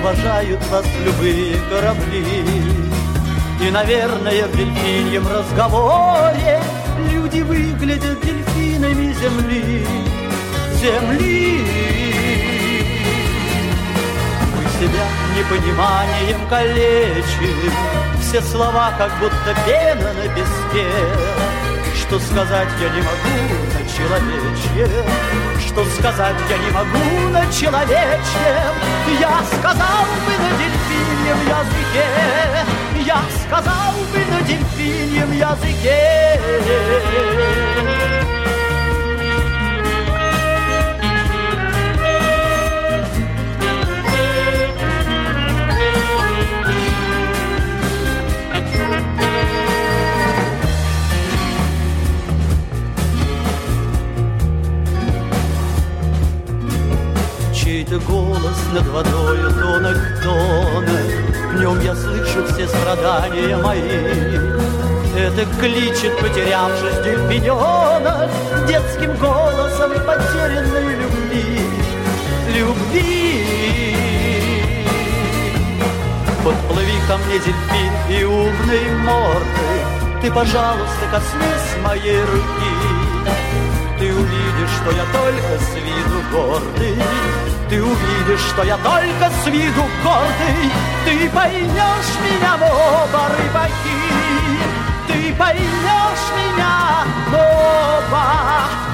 провожают вас любые корабли. И, наверное, в дельфиньем разговоре люди выглядят дельфинами земли. Земли. Мы себя непониманием калечим, все слова как будто пена на песке. Что сказать я не могу на человечьем, что сказать я не могу на человечьем. Я сказал бы на дельфиньем языке, я сказал бы на дельфиньем языке. Чей-то голос над водою тонок тонет, в нем я слышу все страдания мои. Это кличет, потерявшись дельфиненок, детским голосом потерянной любви. Любви. Подплыви ко мне, дельфин, и умной морды, ты, пожалуйста, коснись моей руки. Ты увидишь, что я только с виду гордый, ты увидишь, что я только с виду гордый. Ты поймешь меня в оба, рыбаки, ты поймешь меня в оба.